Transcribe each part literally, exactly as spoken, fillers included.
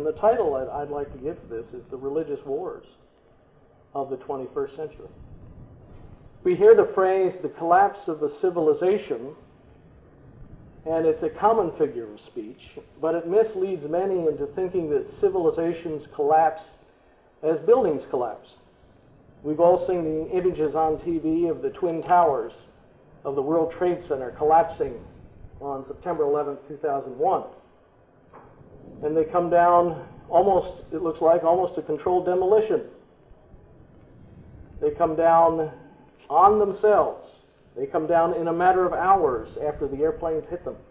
And the title I'd, I'd like to give to this is The Religious Wars of the twenty-first century. We hear the phrase, the collapse of a civilization, and it's a common figure of speech, but it misleads many into thinking that civilizations collapse as buildings collapse. We've all seen the images on T V of the Twin Towers of the World Trade Center collapsing on September eleventh, two thousand one. And they come down almost, it looks like, almost a controlled demolition. They come down on themselves. They come down in a matter of hours after the airplanes hit them.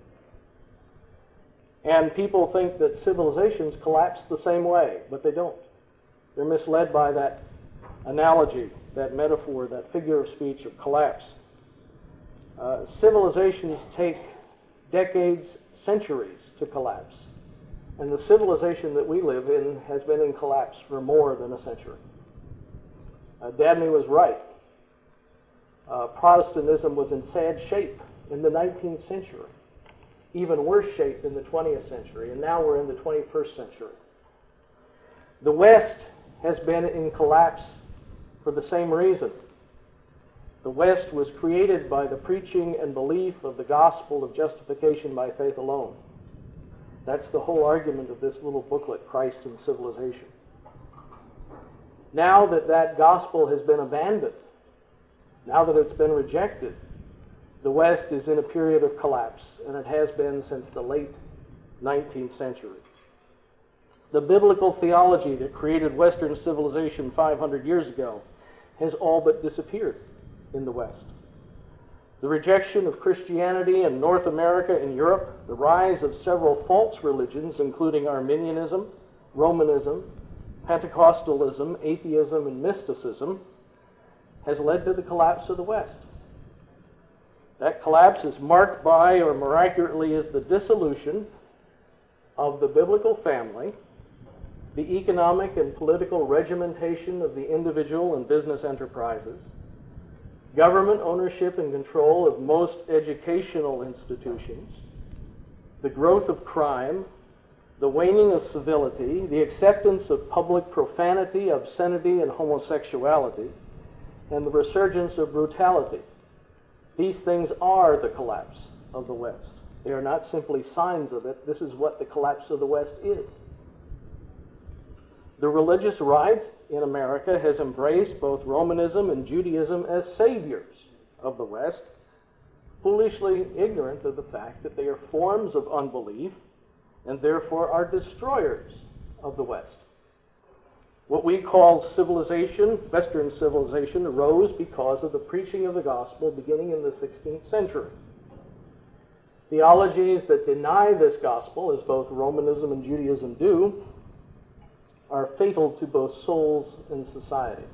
And people think that civilizations collapse the same way, but they don't. They're misled by that analogy, that metaphor, that figure of speech of collapse. Uh, civilizations take decades, centuries to collapse. And the civilization that we live in has been in collapse for more than a century. Uh, Dabney was right. Uh, Protestantism was in sad shape in the nineteenth century, even worse shape in the twentieth century, and now we're in the twenty-first century. The West has been in collapse for the same reason. The West was created by the preaching and belief of the gospel of justification by faith alone. That's the whole argument of this little booklet, Christ and Civilization. Now that that gospel has been abandoned, now that it's been rejected, the West is in a period of collapse, and it has been since the late nineteenth century. The biblical theology that created Western civilization five hundred years ago has all but disappeared in the West. The rejection of Christianity in North America and Europe, the rise of several false religions, including Arminianism, Romanism, Pentecostalism, atheism, and mysticism, has led to the collapse of the West. That collapse is marked by, or more accurately, is the dissolution of the biblical family, the economic and political regimentation of the individual and business enterprises, government ownership and control of most educational institutions, the growth of crime, the waning of civility, the acceptance of public profanity, obscenity, and homosexuality, and the resurgence of brutality. These things are the collapse of the West. They are not simply signs of it. This is what the collapse of the West is. The religious right in America has embraced both Romanism and Judaism as saviors of the West, foolishly ignorant of the fact that they are forms of unbelief and therefore are destroyers of the West. What we call civilization, Western civilization, arose because of the preaching of the gospel beginning in the sixteenth century. Theologies that deny this gospel, as both Romanism and Judaism do, are fatal to both souls and societies.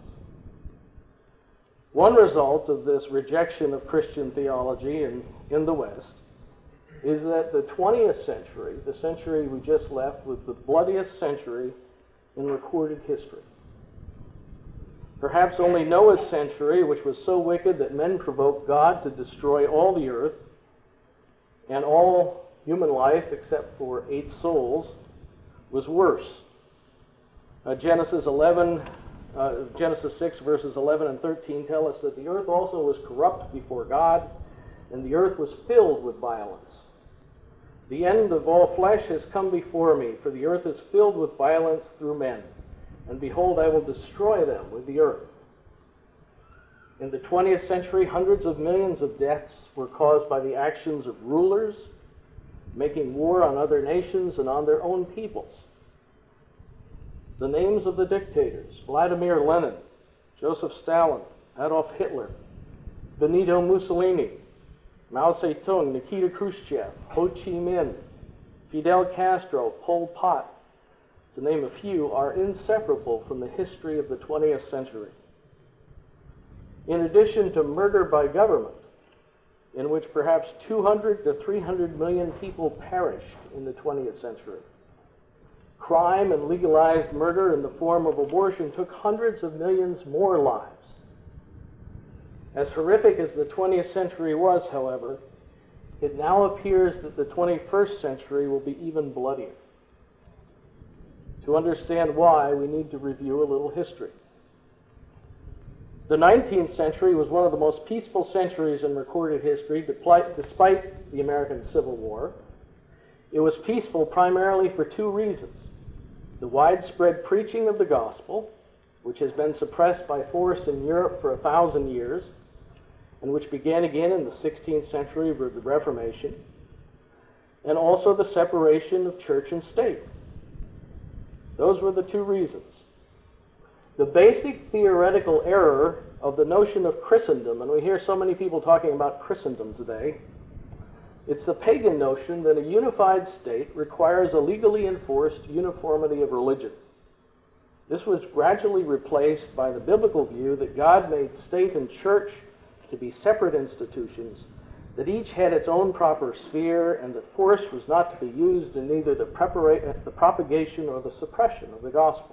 One result of this rejection of Christian theology in, in the West is that the twentieth century, the century we just left, was the bloodiest century in recorded history. Perhaps only Noah's century, which was so wicked that men provoked God to destroy all the earth and all human life except for eight souls, was worse. Uh, Genesis eleven, uh, Genesis six, verses eleven and thirteen tell us that the earth also was corrupt before God, and the earth was filled with violence. The end of all flesh has come before me, for the earth is filled with violence through men. And behold, I will destroy them with the earth. In the twentieth century, hundreds of millions of deaths were caused by the actions of rulers, making war on other nations and on their own peoples. The names of the dictators: Vladimir Lenin, Joseph Stalin, Adolf Hitler, Benito Mussolini, Mao Zedong, Nikita Khrushchev, Ho Chi Minh, Fidel Castro, Pol Pot, to name a few, are inseparable from the history of the twentieth century. In addition to murder by government, in which perhaps two hundred to three hundred million people perished in the twentieth century, crime and legalized murder in the form of abortion took hundreds of millions more lives. As horrific as the twentieth century was, however, it now appears that the twenty-first century will be even bloodier. To understand why, we need to review a little history. The nineteenth century was one of the most peaceful centuries in recorded history, despite the American Civil War. It was peaceful primarily for two reasons: the widespread preaching of the gospel, which has been suppressed by force in Europe for a thousand years, and which began again in the sixteenth century with the Reformation, and also the separation of church and state. Those were the two reasons. The basic theoretical error of the notion of Christendom, and we hear so many people talking about Christendom today, it's the pagan notion that a unified state requires a legally enforced uniformity of religion. This was gradually replaced by the biblical view that God made state and church to be separate institutions, that each had its own proper sphere, and that force was not to be used in either the, prepara- the propagation or the suppression of the gospel.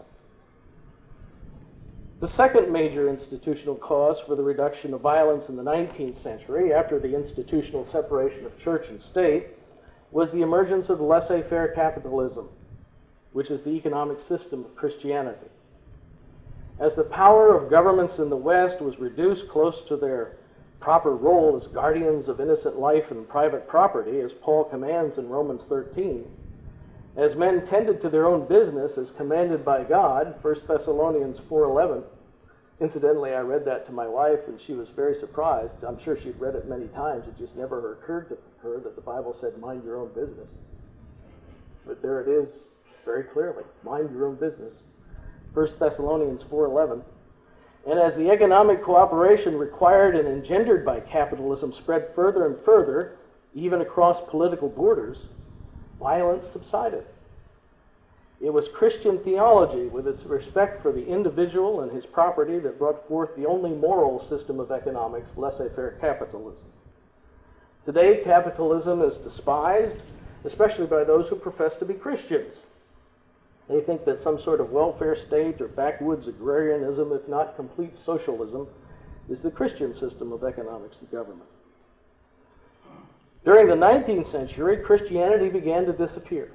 The second major institutional cause for the reduction of violence in the nineteenth century, after the institutional separation of church and state, was the emergence of laissez-faire capitalism, which is the economic system of Christianity. As the power of governments in the West was reduced close to their proper role as guardians of innocent life and private property, as Paul commands in Romans thirteen, as men tended to their own business as commanded by God, First Thessalonians four eleven. Incidentally, I read that to my wife, and she was very surprised. I'm sure she'd read it many times. It just never occurred to her that the Bible said, mind your own business. But there it is, very clearly. Mind your own business. First Thessalonians four eleven. And as the economic cooperation required and engendered by capitalism spread further and further, even across political borders, violence subsided. It was Christian theology, with its respect for the individual and his property, that brought forth the only moral system of economics, laissez-faire capitalism. Today, capitalism is despised, especially by those who profess to be Christians. They think that some sort of welfare state or backwoods agrarianism, if not complete socialism, is the Christian system of economics and government. During the nineteenth century, Christianity began to disappear.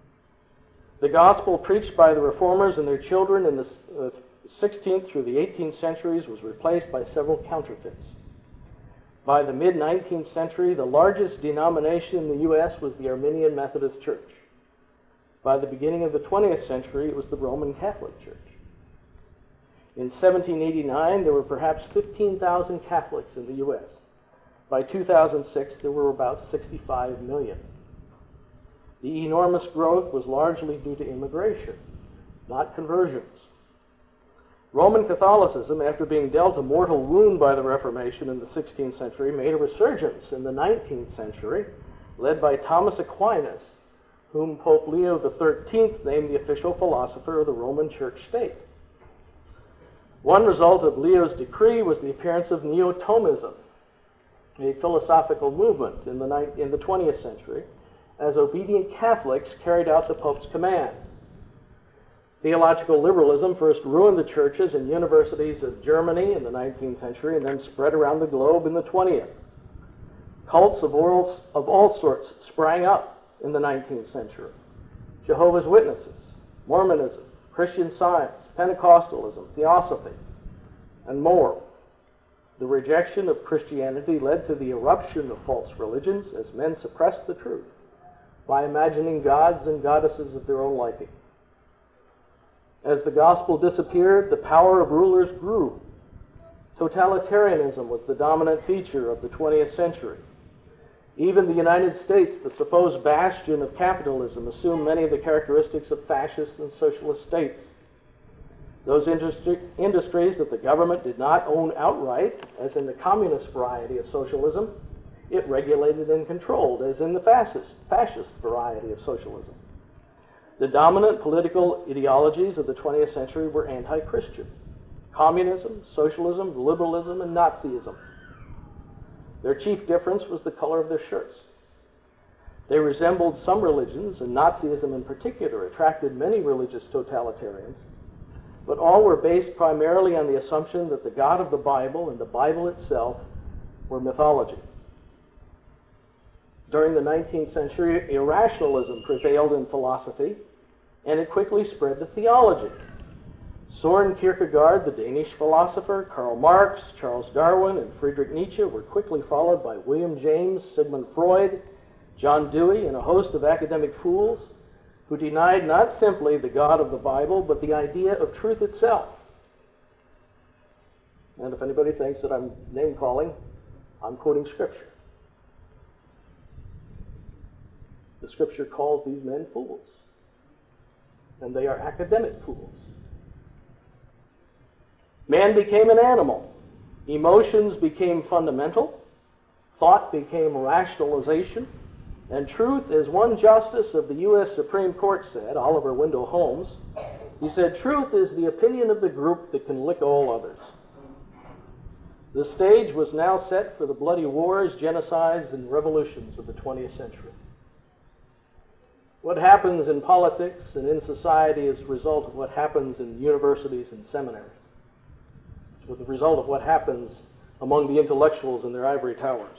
The gospel preached by the reformers and their children in the sixteenth through the eighteenth centuries was replaced by several counterfeits. By the mid-nineteenth century, the largest denomination in the U S was the Armenian Methodist Church. By the beginning of the twentieth century, it was the Roman Catholic Church. In seventeen eighty-nine, there were perhaps fifteen thousand Catholics in the U S. By two thousand six, there were about sixty-five million. The enormous growth was largely due to immigration, not conversions. Roman Catholicism, after being dealt a mortal wound by the Reformation in the sixteenth century, made a resurgence in the nineteenth century, led by Thomas Aquinas, whom Pope Leo the thirteenth named the official philosopher of the Roman Church state. One result of Leo's decree was the appearance of Neo-Thomism, a philosophical movement in the, ninth, in the twentieth century, as obedient Catholics carried out the Pope's command. Theological liberalism first ruined the churches and universities of Germany in the nineteenth century and then spread around the globe in the twentieth. Cults of all, of all sorts sprang up in the nineteenth century. Jehovah's Witnesses, Mormonism, Christian Science, Pentecostalism, Theosophy, and more. The rejection of Christianity led to the eruption of false religions as men suppressed the truth by imagining gods and goddesses of their own liking. As the gospel disappeared, the power of rulers grew. Totalitarianism was the dominant feature of the twentieth century. Even the United States, the supposed bastion of capitalism, assumed many of the characteristics of fascist and socialist states. Those industry, industries that the government did not own outright, as in the communist variety of socialism, it regulated and controlled, as in the fascist, fascist variety of socialism. The dominant political ideologies of the twentieth century were anti-Christian: communism, socialism, liberalism, and Nazism. Their chief difference was the color of their shirts. They resembled some religions, and Nazism in particular attracted many religious totalitarians, but all were based primarily on the assumption that the God of the Bible and the Bible itself were mythology. During the nineteenth century, irrationalism prevailed in philosophy, and it quickly spread to theology. Soren Kierkegaard, the Danish philosopher, Karl Marx, Charles Darwin, and Friedrich Nietzsche were quickly followed by William James, Sigmund Freud, John Dewey, and a host of academic fools who denied not simply the God of the Bible, but the idea of truth itself. And if anybody thinks that I'm name-calling, I'm quoting Scripture. The Scripture calls these men fools, and they are academic fools. Man became an animal. Emotions became fundamental. Thought became rationalization. And truth, as one justice of the U S Supreme Court said, Oliver Wendell Holmes, he said, truth is the opinion of the group that can lick all others. The stage was now set for the bloody wars, genocides, and revolutions of the twentieth century. What happens in politics and in society is the result of what happens in universities and seminaries. It's the result of what happens among the intellectuals in their ivory towers.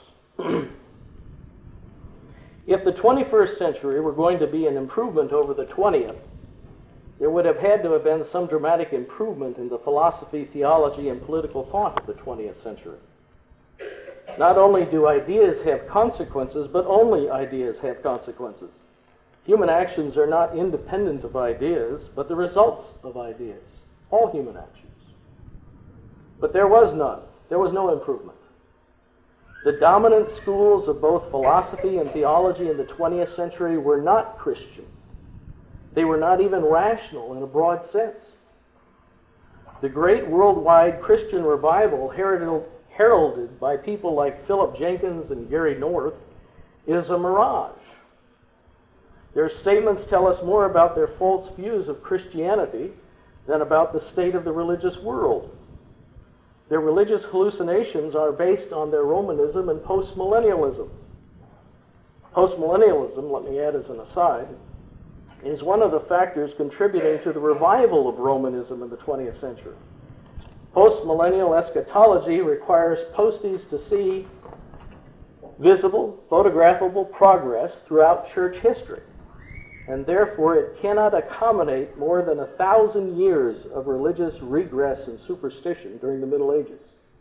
If the twenty-first century were going to be an improvement over the twentieth, there would have had to have been some dramatic improvement in the philosophy, theology, and political thought of the twentieth century. Not only do ideas have consequences, but only ideas have consequences. Human actions are not independent of ideas, but the results of ideas. All human actions. But there was none. There was no improvement. The dominant schools of both philosophy and theology in the twentieth century were not Christian. They were not even rational in a broad sense. The great worldwide Christian revival heralded by people like Philip Jenkins and Gary North is a mirage. Their statements tell us more about their false views of Christianity than about the state of the religious world. Their religious hallucinations are based on their Romanism and postmillennialism. Postmillennialism, let me add as an aside, is one of the factors contributing to the revival of Romanism in the twentieth century. Postmillennial eschatology requires posties to see visible, photographable progress throughout church history, and therefore it cannot accommodate more than a thousand years of religious regress and superstition during the Middle Ages.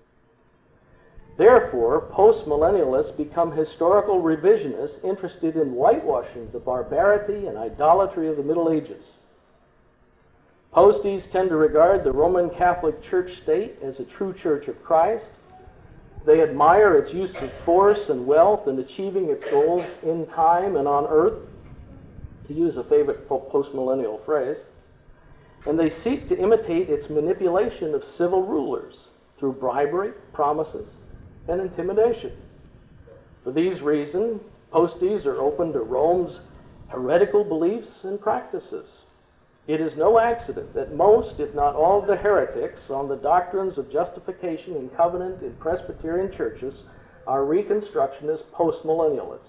Therefore, postmillennialists become historical revisionists interested in whitewashing the barbarity and idolatry of the Middle Ages. Posties tend to regard the Roman Catholic Church state as a true church of Christ. They admire its use of force and wealth in achieving its goals in time and on earth, to use a favorite postmillennial phrase, and they seek to imitate its manipulation of civil rulers through bribery, promises, and intimidation. For these reasons, posties are open to Rome's heretical beliefs and practices. It is no accident that most, if not all, of the heretics on the doctrines of justification and covenant in Presbyterian churches are Reconstructionist postmillennialists.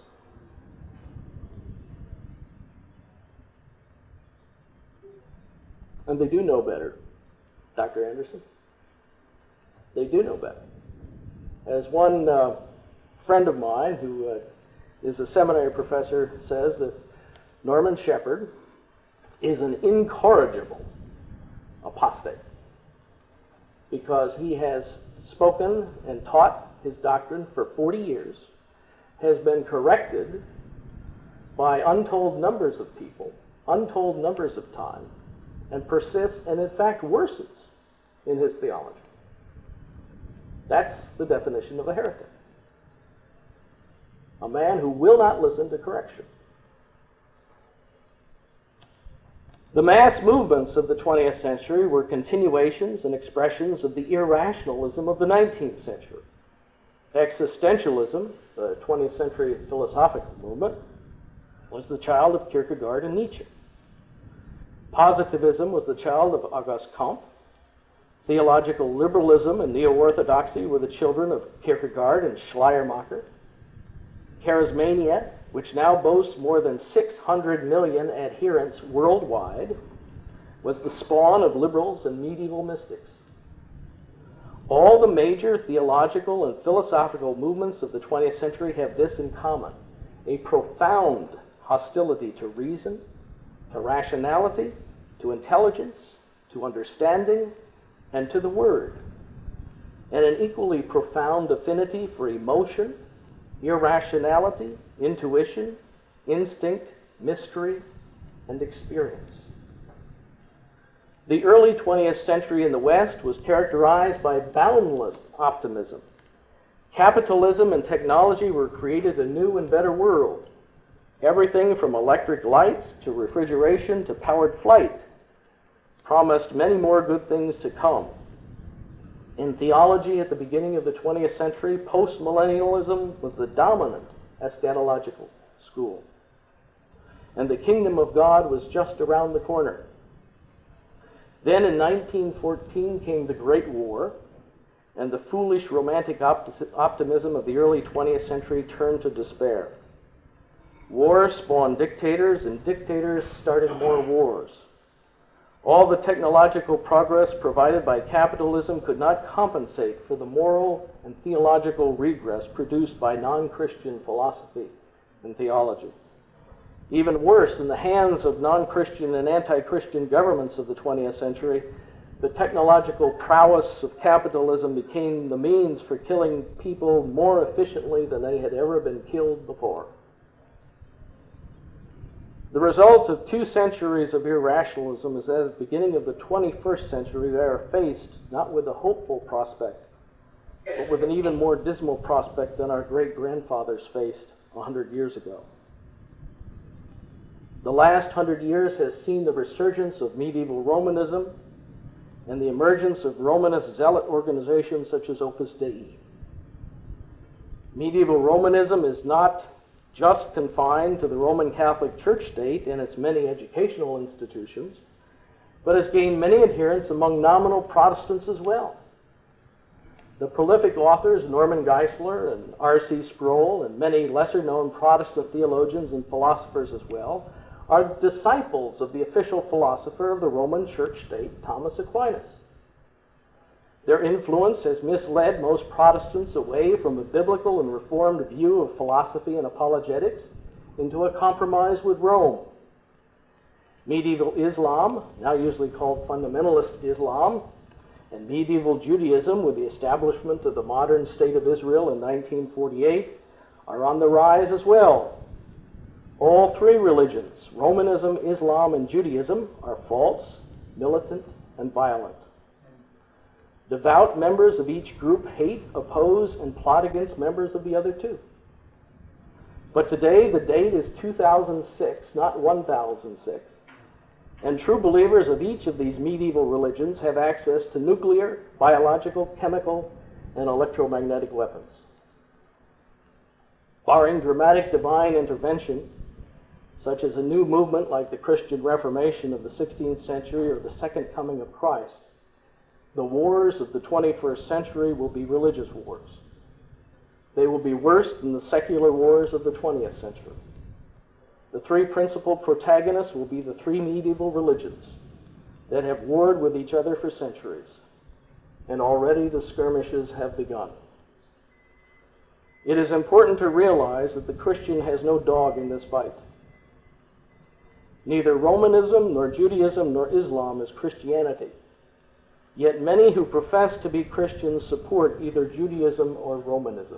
And they do know better, Doctor Anderson. They do know better. As one uh, friend of mine who uh, is a seminary professor says, that Norman Shepherd is an incorrigible apostate because he has spoken and taught his doctrine for forty years, has been corrected by untold numbers of people, untold numbers of time, and persists and in fact worsens in his theology. That's the definition of a heretic. A man who will not listen to correction. The mass movements of the twentieth century were continuations and expressions of the irrationalism of the nineteenth century. Existentialism, the twentieth century philosophical movement, was the child of Kierkegaard and Nietzsche. Positivism was the child of Auguste Comte. Theological liberalism and neo-orthodoxy were the children of Kierkegaard and Schleiermacher. Charismania, which now boasts more than six hundred million adherents worldwide, was the spawn of liberals and medieval mystics. All the major theological and philosophical movements of the twentieth century have this in common: a profound hostility to reason, to rationality, to intelligence, to understanding, and to the Word, and an equally profound affinity for emotion, irrationality, intuition, instinct, mystery, and experience. The early twentieth century in the West was characterized by boundless optimism. Capitalism and technology were created a new and better world. Everything from electric lights to refrigeration to powered flight promised many more good things to come. In theology at the beginning of the twentieth century, postmillennialism was the dominant eschatological school. And the kingdom of God was just around the corner. Then in nineteen fourteen came the Great War, and the foolish romantic optimism of the early twentieth century turned to despair. War spawned dictators, and dictators started more wars. All the technological progress provided by capitalism could not compensate for the moral and theological regress produced by non-Christian philosophy and theology. Even worse, in the hands of non-Christian and anti-Christian governments of the twentieth century, the technological prowess of capitalism became the means for killing people more efficiently than they had ever been killed before. The result of two centuries of irrationalism is that at the beginning of the twenty-first century, they are faced not with a hopeful prospect, but with an even more dismal prospect than our great-grandfathers faced a hundred years ago. The last hundred years has seen the resurgence of medieval Romanism and the emergence of Romanist zealot organizations such as Opus Dei. Medieval Romanism is not just confined to the Roman Catholic Church state and its many educational institutions, but has gained many adherents among nominal Protestants as well. The prolific authors Norman Geisler and R C Sproul and many lesser-known Protestant theologians and philosophers as well are disciples of the official philosopher of the Roman Church state, Thomas Aquinas. Their influence has misled most Protestants away from a biblical and reformed view of philosophy and apologetics into a compromise with Rome. Medieval Islam, now usually called fundamentalist Islam, and medieval Judaism, with the establishment of the modern state of Israel in nineteen forty-eight, are on the rise as well. All three religions, Romanism, Islam, and Judaism, are false, militant, and violent. Devout members of each group hate, oppose, and plot against members of the other two. But today, the date is two thousand six, not one thousand six. And true believers of each of these medieval religions have access to nuclear, biological, chemical, and electromagnetic weapons. Barring dramatic divine intervention, such as a new movement like the Christian Reformation of the sixteenth century or the Second Coming of Christ, the wars of the twenty-first century will be religious wars. They will be worse than the secular wars of the twentieth century. The three principal protagonists will be the three medieval religions that have warred with each other for centuries, and already the skirmishes have begun. It is important to realize that the Christian has no dog in this fight. Neither Romanism, nor Judaism, nor Islam is Christianity. Yet many who profess to be Christians support either Judaism or Romanism.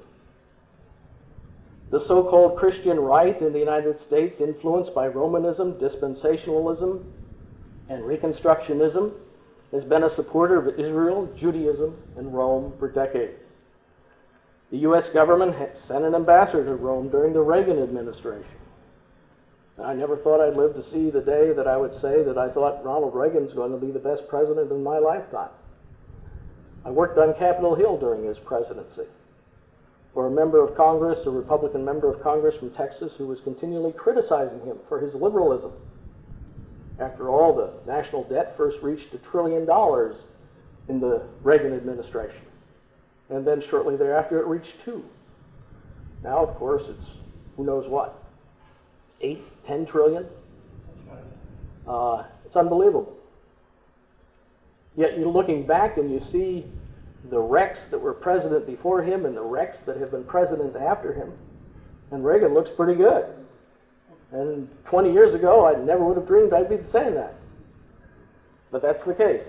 The so-called Christian right in the United States, influenced by Romanism, dispensationalism, and Reconstructionism, has been a supporter of Israel, Judaism, and Rome for decades. The U S government had sent an ambassador to Rome during the Reagan administration. I never thought I'd live to see the day that I would say that I thought Ronald Reagan's going to be the best president in my lifetime. I worked on Capitol Hill during his presidency for a member of Congress, a Republican member of Congress from Texas, who was continually criticizing him for his liberalism. After all, the national debt first reached a trillion dollars in the Reagan administration, and then shortly thereafter it reached two. Now, of course, it's who knows what. Eight, ten trillion. Uh, it's unbelievable. Yet you're looking back and you see the wrecks that were president before him and the wrecks that have been president after him, and Reagan looks pretty good. And twenty years ago, I never would have dreamed I'd be saying that. But that's the case.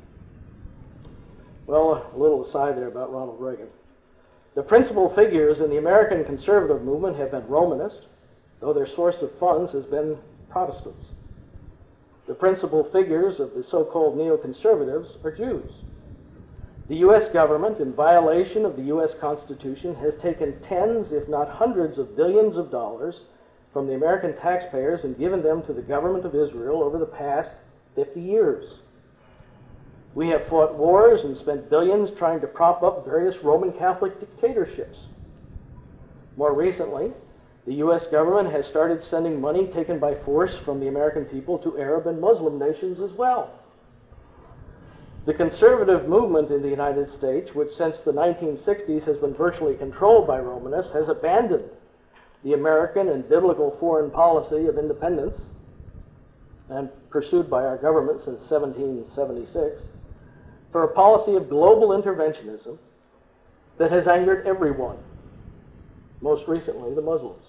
Well, a little aside there about Ronald Reagan. The principal figures in the American conservative movement have been Romanist, though their source of funds has been Protestants. The principal figures of the so-called neoconservatives are Jews. The U S government, in violation of the U S Constitution, has taken tens, if not hundreds of billions of dollars from the American taxpayers and given them to the government of Israel over the past fifty years. We have fought wars and spent billions trying to prop up various Roman Catholic dictatorships. More recently, the U S government has started sending money taken by force from the American people to Arab and Muslim nations as well. The conservative movement in the United States, which since the nineteen sixties has been virtually controlled by Romanists, has abandoned the American and biblical foreign policy of independence, and pursued by our government since seventeen seventy-six, for a policy of global interventionism that has angered everyone, most recently the Muslims.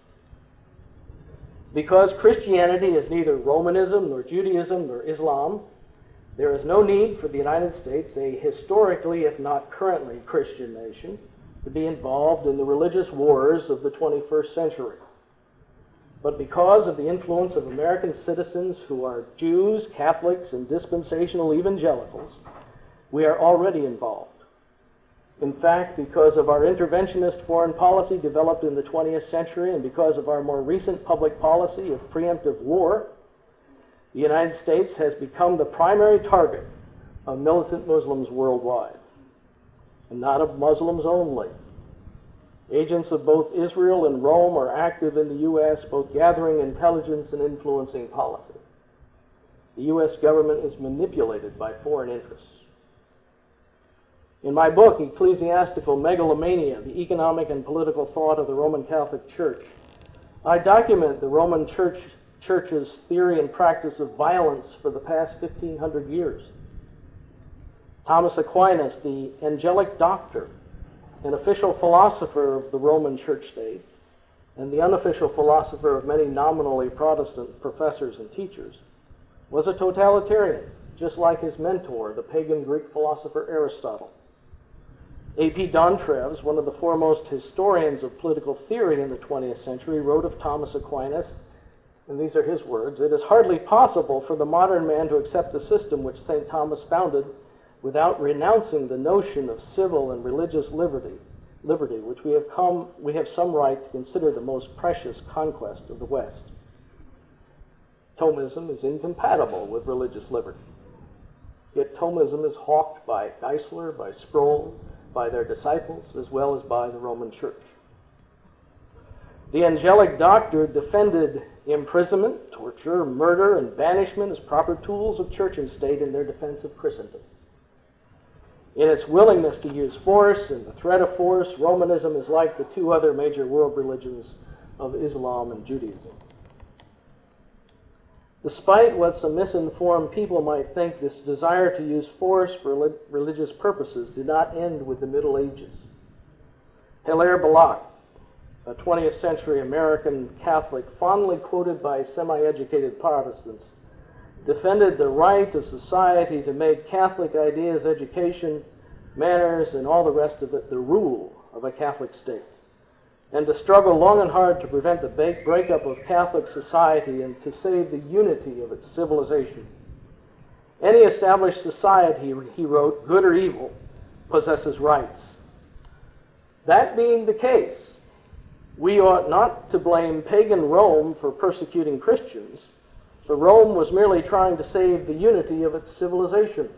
Because Christianity is neither Romanism nor Judaism nor Islam, there is no need for the United States, a historically, if not currently, Christian nation, to be involved in the religious wars of the twenty-first century. But because of the influence of American citizens who are Jews, Catholics, and dispensational evangelicals, we are already involved. In fact, because of our interventionist foreign policy developed in the twentieth century and because of our more recent public policy of preemptive war, the United States has become the primary target of militant Muslims worldwide, and not of Muslims only. Agents of both Israel and Rome are active in the U S, both gathering intelligence and influencing policy. The U S government is manipulated by foreign interests. In my book, Ecclesiastical Megalomania, the Economic and Political Thought of the Roman Catholic Church, I document the Roman Church, Church's theory and practice of violence for the past fifteen hundred years. Thomas Aquinas, the angelic doctor, an official philosopher of the Roman Church state, and the unofficial philosopher of many nominally Protestant professors and teachers, was a totalitarian, just like his mentor, the pagan Greek philosopher Aristotle. A P Dontreves, one of the foremost historians of political theory in the twentieth century, wrote of Thomas Aquinas, and these are his words, "It is hardly possible for the modern man to accept the system which Saint Thomas founded without renouncing the notion of civil and religious liberty, liberty, which we have come, we have some right to consider the most precious conquest of the West." Thomism is incompatible with religious liberty. Yet Thomism is hawked by Geisler, by Sproul, by their disciples, as well as by the Roman Church. The angelic doctor defended imprisonment, torture, murder, and banishment as proper tools of church and state in their defense of Christendom. In its willingness to use force and the threat of force, Romanism is like the two other major world religions of Islam and Judaism. Despite what some misinformed people might think, this desire to use force for religious purposes did not end with the Middle Ages. Hilaire Belloc, a twentieth century American Catholic fondly quoted by semi-educated Protestants, defended the right of society to make Catholic ideas, education, manners, and all the rest of it the rule of a Catholic state, and to struggle long and hard to prevent the breakup of Catholic society and to save the unity of its civilization. Any established society, he wrote, good or evil, possesses rights. That being the case, we ought not to blame pagan Rome for persecuting Christians, for Rome was merely trying to save the unity of its civilization.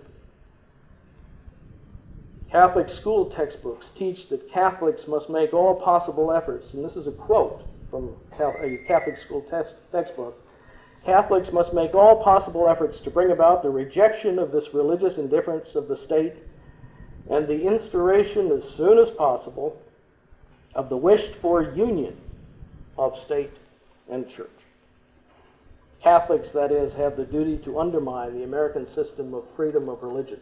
Catholic school textbooks teach that Catholics must make all possible efforts, and this is a quote from a Catholic school test, textbook, Catholics must make all possible efforts to bring about the rejection of this religious indifference of the state and the instauration as soon as possible of the wished-for union of state and church. Catholics, that is, have the duty to undermine the American system of freedom of religion.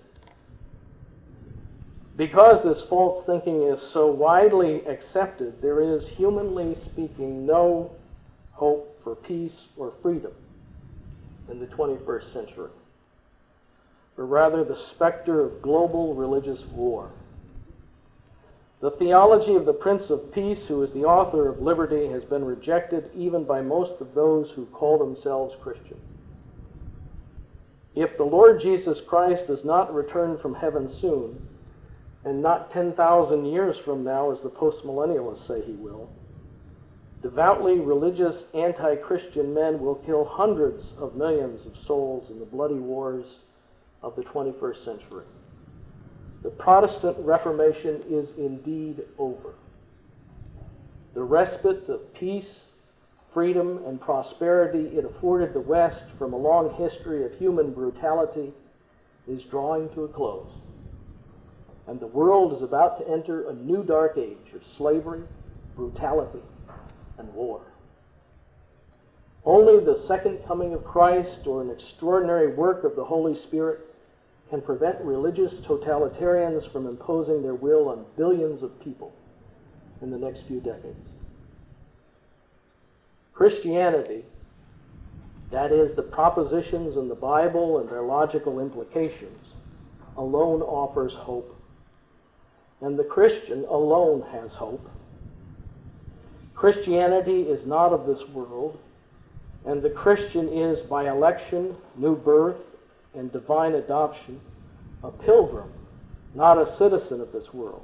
Because this false thinking is so widely accepted, there is, humanly speaking, no hope for peace or freedom in the twenty-first century, but rather the specter of global religious war. The theology of the Prince of Peace, who is the author of liberty, has been rejected even by most of those who call themselves Christian. If the Lord Jesus Christ does not return from heaven soon, and not ten thousand years from now, as the postmillennialists say he will, devoutly religious anti-Christian men will kill hundreds of millions of souls in the bloody wars of the twenty-first century. The Protestant Reformation is indeed over. The respite of peace, freedom, and prosperity it afforded the West from a long history of human brutality is drawing to a close. And the world is about to enter a new dark age of slavery, brutality, and war. Only the second coming of Christ or an extraordinary work of the Holy Spirit can prevent religious totalitarians from imposing their will on billions of people in the next few decades. Christianity, that is, the propositions in the Bible and their logical implications, alone offers hope. And the Christian alone has hope. Christianity is not of this world, and the Christian is, by election, new birth, and divine adoption, a pilgrim, not a citizen of this world.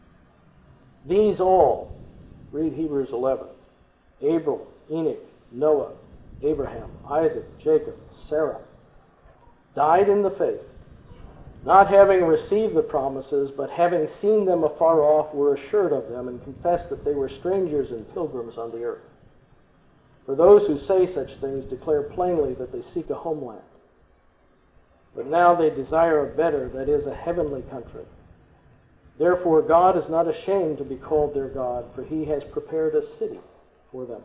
These all, read Hebrews eleven, Abel, Enoch, Noah, Abraham, Isaac, Jacob, Sarah, died in the faith, not having received the promises, but having seen them afar off, were assured of them, and confessed that they were strangers and pilgrims on the earth. For those who say such things declare plainly that they seek a homeland. But now they desire a better, that is, a heavenly country. Therefore God is not ashamed to be called their God, for he has prepared a city for them.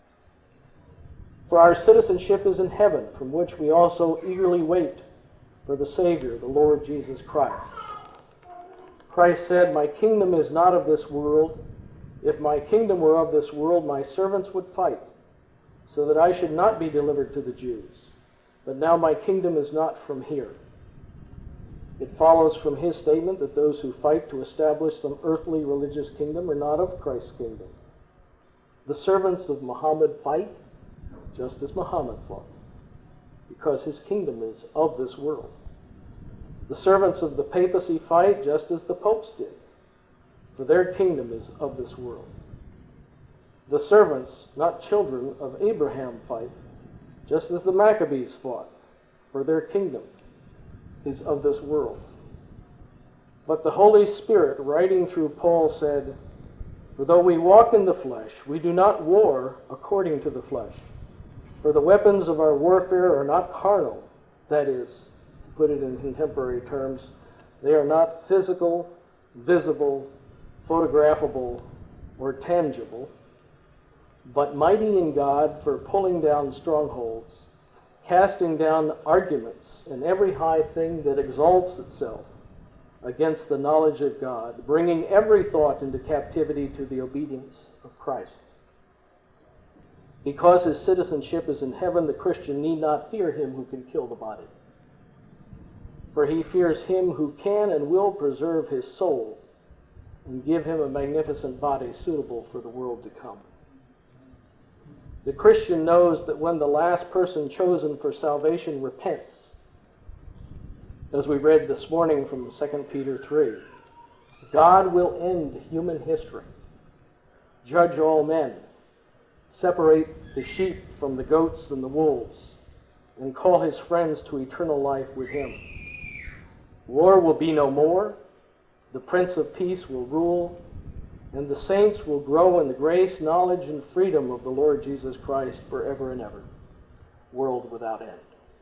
For our citizenship is in heaven, from which we also eagerly wait for the Savior, the Lord Jesus Christ. Christ said, "My kingdom is not of this world. If my kingdom were of this world, my servants would fight, so that I should not be delivered to the Jews. But now my kingdom is not from here." It follows from his statement that those who fight to establish some earthly religious kingdom are not of Christ's kingdom. The servants of Muhammad fight just as Muhammad fought, because his kingdom is of this world. The servants of the papacy fight just as the popes did, for their kingdom is of this world. The servants, not children, of Abraham fight just as the Maccabees fought, for their kingdom is of this world. But the Holy Spirit, writing through Paul, said, "For though we walk in the flesh, we do not war according to the flesh. For the weapons of our warfare are not carnal," that is, to put it in contemporary terms, they are not physical, visible, photographable, or tangible, "but mighty in God for pulling down strongholds, casting down arguments and every high thing that exalts itself against the knowledge of God, bringing every thought into captivity to the obedience of Christ." Because his citizenship is in heaven, the Christian need not fear him who can kill the body, for he fears him who can and will preserve his soul and give him a magnificent body suitable for the world to come. The Christian knows that when the last person chosen for salvation repents, as we read this morning from Second Peter three, God will end human history, judge all men, separate the sheep from the goats and the wolves, and call his friends to eternal life with him. War will be no more, the Prince of Peace will rule, and the saints will grow in the grace, knowledge, and freedom of the Lord Jesus Christ forever and ever, world without end.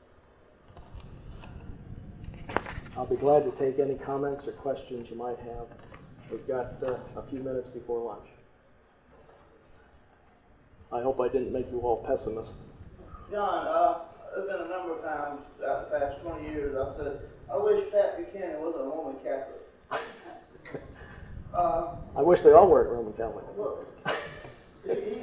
I'll be glad to take any comments or questions you might have. We've got uh, a few minutes before lunch. I hope I didn't make you all pessimists. John, uh, there's been a number of times uh, the past twenty years I've said, I wish Pat Buchanan wasn't a Roman Catholic. uh, I wish they all weren't Roman Catholics. Look, he, he,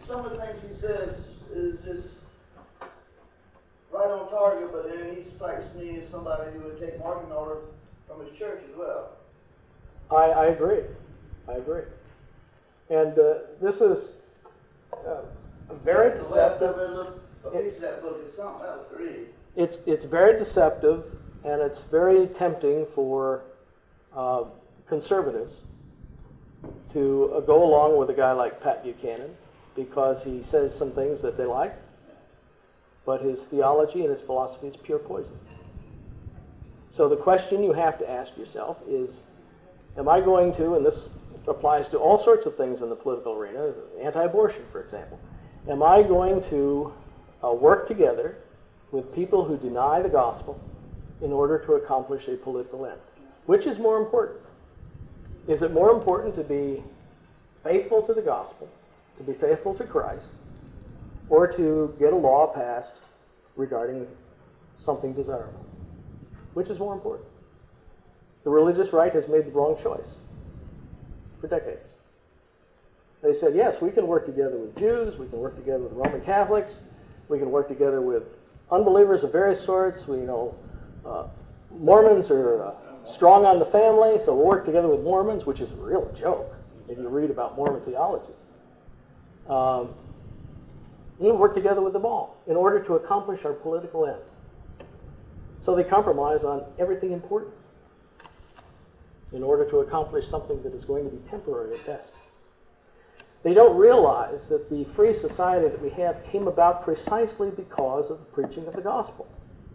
some of the things he says is just right on target, but then he strikes me as somebody who would take marching orders from his church as well. I, I agree. I agree. And uh, this is uh, very The last deceptive. I read a piece of that book is something else to read. It's it's very deceptive, and it's very tempting for uh, conservatives to uh, go along with a guy like Pat Buchanan because he says some things that they like, but his theology and his philosophy is pure poison. So the question you have to ask yourself is, am I going to, and this applies to all sorts of things in the political arena, anti-abortion, for example, am I going to uh, work together with people who deny the gospel in order to accomplish a political end? Which is more important? Is it more important to be faithful to the gospel, to be faithful to Christ, or to get a law passed regarding something desirable? Which is more important? The religious right has made the wrong choice for decades. They said, yes, we can work together with Jews, we can work together with Roman Catholics, we can work together with unbelievers of various sorts. We, you know, uh, Mormons are uh, strong on the family, so we'll work together with Mormons, which is a real joke if you read about Mormon theology. Um, we work together with them all in order to accomplish our political ends. So they compromise on everything important in order to accomplish something that is going to be temporary at best. They don't realize that the free society that we have came about precisely because of the preaching of the gospel.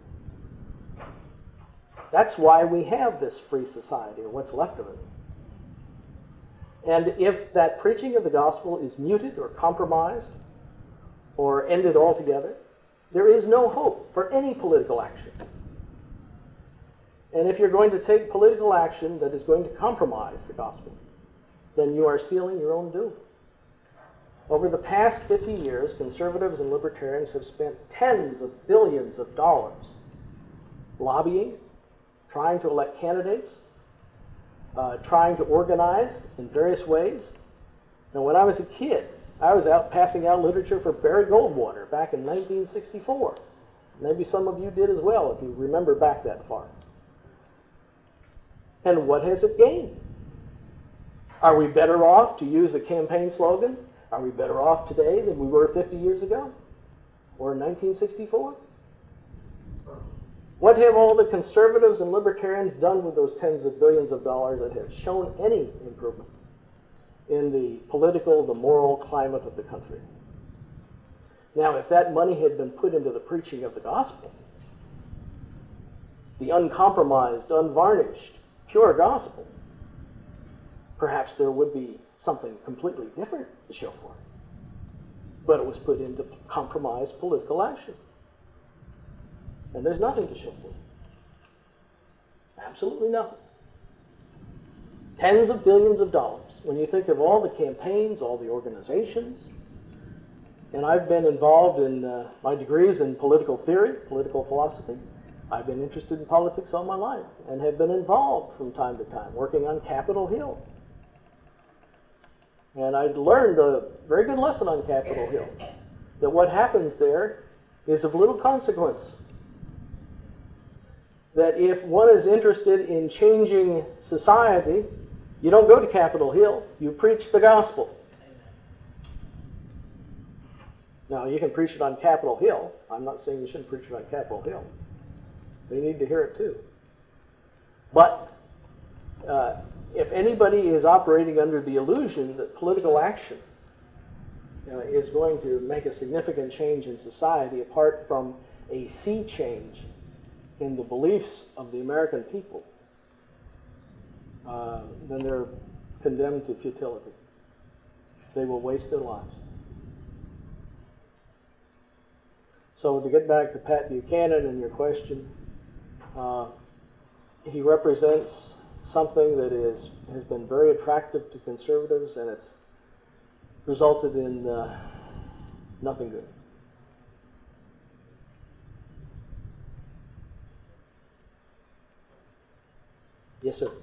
That's why we have this free society, or what's left of it. And if that preaching of the gospel is muted or compromised or ended altogether, there is no hope for any political action. And if you're going to take political action that is going to compromise the gospel, then you are sealing your own doom. Over the past fifty years, conservatives and libertarians have spent tens of billions of dollars lobbying, trying to elect candidates, uh, trying to organize in various ways. Now, when I was a kid, I was out passing out literature for Barry Goldwater back in nineteen sixty-four. Maybe some of you did as well, if you remember back that far. And what has it gained? Are we better off, to use a campaign slogan, are we better off today than we were fifty years ago? Or in nineteen sixty-four? What have all the conservatives and libertarians done with those tens of billions of dollars that have shown any improvement in the political, the moral climate of the country? Now, if that money had been put into the preaching of the gospel, the uncompromised, unvarnished, pure gospel, perhaps there would be something completely different to show for it. But it was put into compromised political action. And there's nothing to show for it. Absolutely nothing. Tens of billions of dollars. When you think of all the campaigns, all the organizations, and I've been involved in uh, my degrees in political theory, political philosophy. I've been interested in politics all my life and have been involved from time to time, working on Capitol Hill. And I learned a very good lesson on Capitol Hill, that what happens there is of little consequence. That if one is interested in changing society, you don't go to Capitol Hill, you preach the gospel. Now, you can preach it on Capitol Hill. I'm not saying you shouldn't preach it on Capitol Hill. They need to hear it too. But uh, if anybody is operating under the illusion that political action uh, is going to make a significant change in society apart from a sea change in the beliefs of the American people, uh, then they're condemned to futility. They will waste their lives. So to get back to Pat Buchanan and your question, uh, he represents something that is has been very attractive to conservatives, and it's resulted in uh, nothing good. Yes, sir.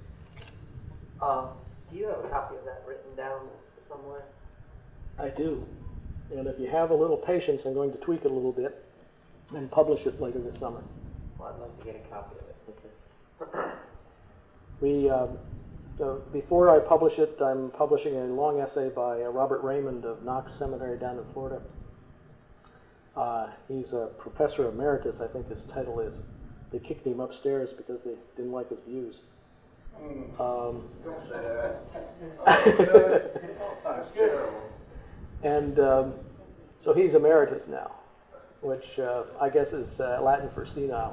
Um, do you have a copy of that written down somewhere? I do. And if you have a little patience, I'm going to tweak it a little bit and publish it later this summer. Well, I'd like to get a copy of it. Okay. We, uh, uh, before I publish it, I'm publishing a long essay by uh, Robert Raymond of Knox Seminary down in Florida. Uh, he's a professor emeritus, I think his title is. They kicked him upstairs because they didn't like his views. Mm. Um, Don't say that. That's terrible. and um, so he's emeritus now, which uh, I guess is uh, Latin for senile.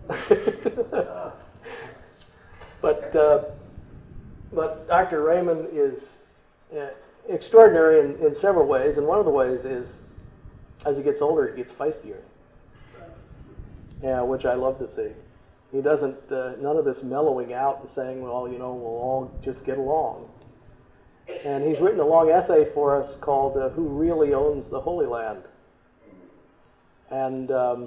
but uh, but Doctor Raymond is uh, extraordinary in, in several ways, and one of the ways is as he gets older, he gets feistier. Yeah, which I love to see. He doesn't, uh, none of this mellowing out and saying, well, you know, we'll all just get along. And he's written a long essay for us called uh, Who Really Owns the Holy Land? And um,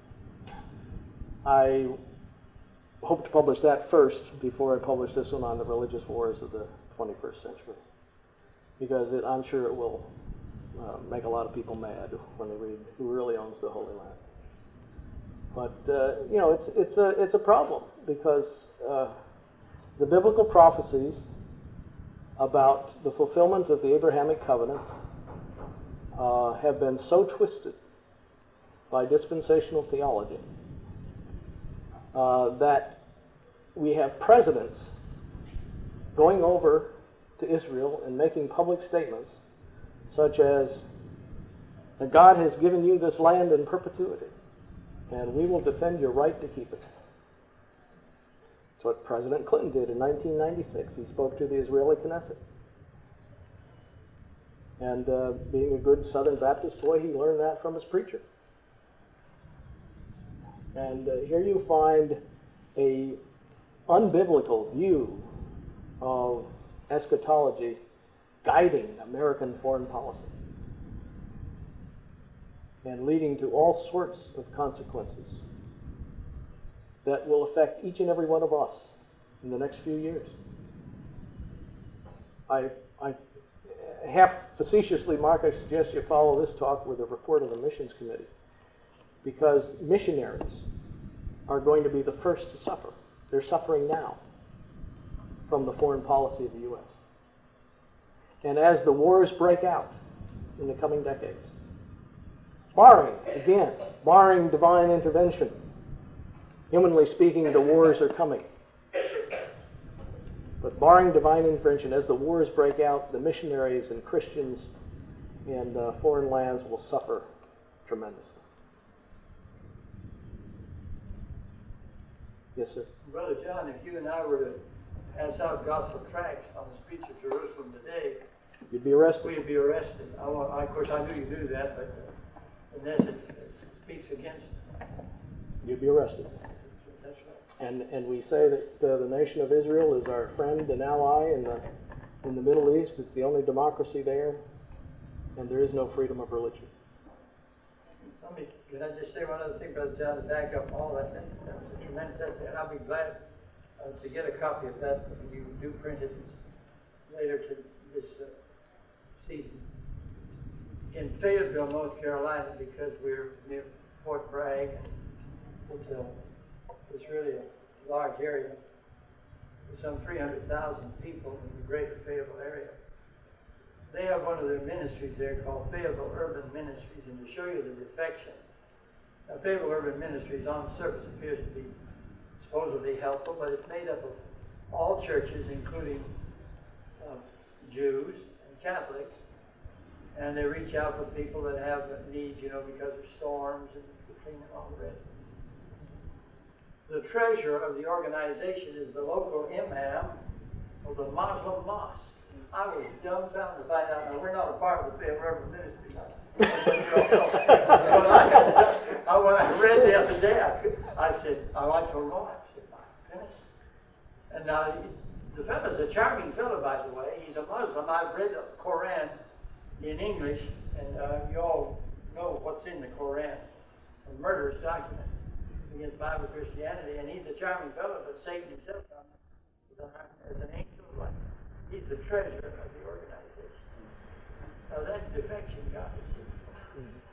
I hope to publish that first before I publish this one on the religious wars of the twenty-first century. Because it, I'm sure it will uh, make a lot of people mad when they read Who Really Owns the Holy Land. But uh, you know, it's it's a it's a problem because uh, the biblical prophecies about the fulfillment of the Abrahamic covenant uh, have been so twisted by dispensational theology uh, that we have presidents going over to Israel and making public statements such as that God has given you this land in perpetuity, and we will defend your right to keep it. That's what President Clinton did in nineteen ninety-six. He spoke to the Israeli Knesset. And uh, being a good Southern Baptist boy, he learned that from his preacher. And uh, here you find a unbiblical view of eschatology guiding American foreign policy and leading to all sorts of consequences that will affect each and every one of us in the next few years. I, I half facetiously, Mark, I suggest you follow this talk with a report of the missions committee, because missionaries are going to be the first to suffer. They're suffering now from the foreign policy of the U S. And as the wars break out in the coming decades, barring, again, barring divine intervention, humanly speaking, the wars are coming. But barring divine intervention, as the wars break out, the missionaries and Christians in uh, foreign lands will suffer tremendously. Yes, sir. Brother John, if you and I were to pass out gospel tracts on the streets of Jerusalem today, You'd be arrested. we'd be arrested. I, want, I, of course, I knew you do that, but uh, unless it, it speaks against it. You'd be arrested. That's right. And and we say that uh, the nation of Israel is our friend and ally in the in the Middle East. It's the only democracy there, and there is no freedom of religion. Let me, can I just say one other thing, Brother John, to back up all that? That was a tremendous essay, and I'll be glad uh, to get a copy of that when you do print it later to this uh, season. In Fayetteville, North Carolina, because we're near Fort Bragg, and it's, a, it's really a large area. There's some three hundred thousand people in the greater Fayetteville area. They have one of their ministries there called Fayetteville Urban Ministries, and to show you the defection. Now, Fayetteville Urban Ministries on the surface appears to be supposedly helpful, but it's made up of all churches, including uh, Jews and Catholics, and they reach out for people that have needs, you know, because of storms and cleaning all the rest. The treasurer of the organization is the local imam of the Muslim mosque. I was dumbfounded to find out. Now, we're not a part of the Fayetteville Urban Ministry. But I, I, when I read the other day, I, I said, I like to write. I said, my goodness. And now, the fellow's a charming fellow, by the way. He's a Muslim. I've read the Koran in English, and uh, you all know what's in the Koran, a murderous document against Bible Christianity. And he's a charming fellow, but Satan himself comes as an angel of light. He's the treasurer of the organization. Now that's defection, God has seen. Mhm.